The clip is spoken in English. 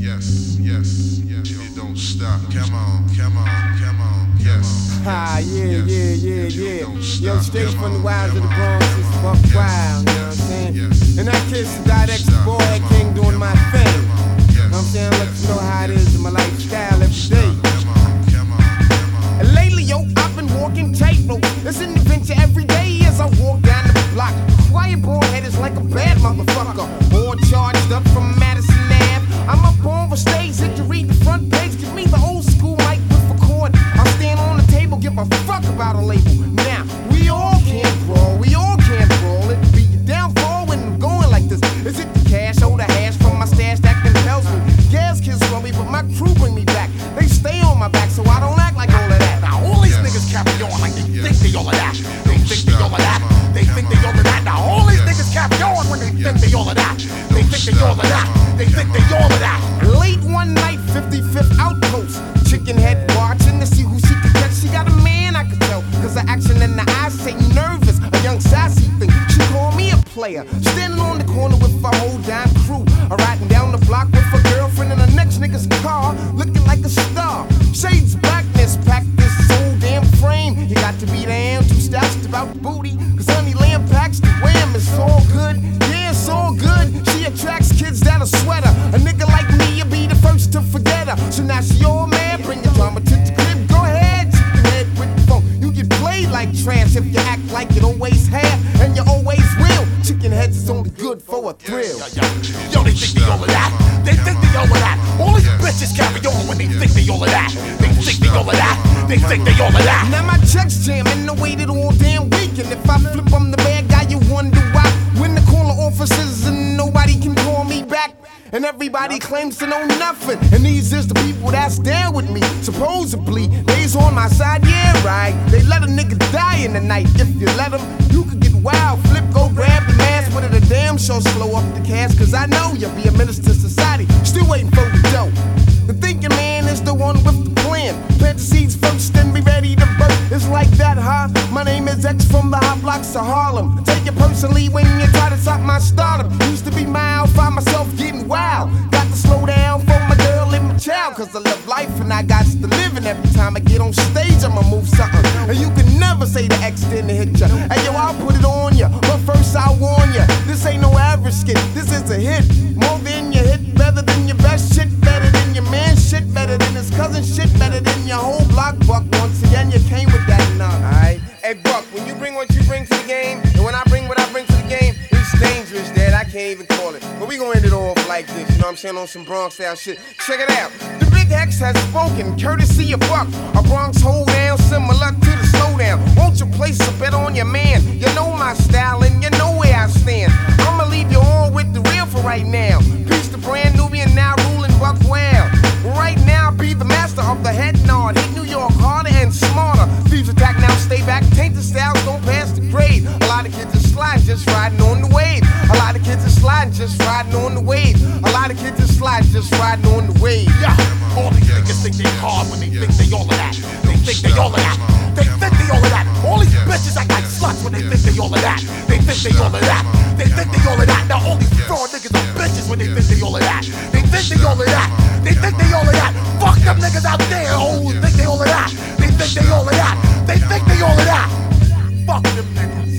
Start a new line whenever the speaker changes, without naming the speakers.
You don't stop. Come on. Yes.
Yeah. Yo, straight from the wilds of the Bronx, it's Buck Wild, you know what I'm saying? And that kid's the direct boy, king doing my thing. You know what I'm saying? Let you know how it is in my lifestyle every day. And lately, yo, I've been walking tightrope. It's an adventure every day as I walk down the block. Quiet boy head is like a bad motherfucker. All charged up from Madison Ave. I'm up on the stage, hit to read the front page. Give me the old school mic with the cord. I'll stand on the table, give a fuck about a label. Now, we all can't brawl. It'll be your downfall when I'm going like this. Is it the cash or the hash from my stash that compels me? Gas kids from me, but my crew bring me back. They stay on my back, so I don't act like all of that.
Now all these niggas carry on like they think they all of that. They think they all of that. They think they all of that. Now all these niggas carry on when they think they all of that. They think they all of that. They think they all of that.
Late one night, 55th outpost. Chicken head watching to see who she could catch. She got a man, I could tell, cause the action in the eyes say nervous. A young sassy thing, she called me a player. Standing on the corner with a whole damn crew. Riding down the block with a girlfriend in the next nigga's car, looking like a star. Shades blackness, pack this whole damn frame. You got to be damn too stout about the booty, cause honey lamb packs the wham. It's all good, yeah, it's all good. She attracts kids that are sweater. A nigga like me, you'll be the first to forget her. So now she all mad, bring your drama to the crib. Go ahead, chicken head with the phone. You get played like trash if you act like you always have, and you always will. Chicken heads is only good for a thrill.
Yo, they think they all of that. They think they all of that. All these bitches carry on when they think they all of that. They think they all of that. They think they all of that.
Now my checks jamming, I waited all damn week. And if I flip, I'm the bad guy, you wonder why. When the caller officers and nobody can call me back. And everybody claims to know nothing. And these is the people that's down with me. Supposedly, they's on my side, yeah, right. They let a nigga die in the night. If you let them, you could get wild. Flip, go grab the mask. But it a damn show slow up the cash. Cause I know you'll be a menace to society. Still waiting for the dough. The thinking man is the one with the plan. Plant the seeds first, then be ready to birth. It's like that, huh? My name is X from the hot blocks of Harlem. Take it personally when you try to stop my stardom. Used to be mild, find myself getting wild. Got to slow down for my girl and my child. Cause I love life and I got to live. And every time I get on stage, I'ma move something. And you can never say the X didn't hit ya. Hey yo, I'll put it on ya. But first I'll warn ya. This ain't no average skit. This is a hit. More than your hit, better than your best shit, better than your man shit, better than his cousin shit, better than your whole block. Buck, once again, you came with that nut. Alright? Hey Buck, when you bring what you bring to the game, and when I bring what I bring to the game, it's dangerous, Dad. I can't even call it. But we gonna end it off like this, you know what I'm saying? On some Bronx style shit. Check it out. The Big X has spoken, courtesy of Buck. A Bronx hold down, similar to the slowdown. Won't you place a bet on your man? You know my style and you know where I stand. I'ma leave you on with the real for right now. Peace to brand Nubian, now ruling Buck Wild. Right now, be the master of the head nod. Hit New York harder and smarter. Thieves attack now, stay back. Tainted styles don't pass the grade. A lot of kids are sliding, just riding on the wave. A lot of kids are sliding, just riding on the wave. A lot of kids are sliding, just riding on the wave.
Yeah, all these niggas think they hard when they think they all of that. They think they all of that. They think they all of that. All these bitches act like sluts when they think they all of that. They think they all of that. They think they all of that. Now all these fraud niggas are bitches when they think they all of that. They think they all of that. They think they all of that. Fuck them niggas out there who think they all of that. They think they all of that. They think they all of that. Fuck them niggas.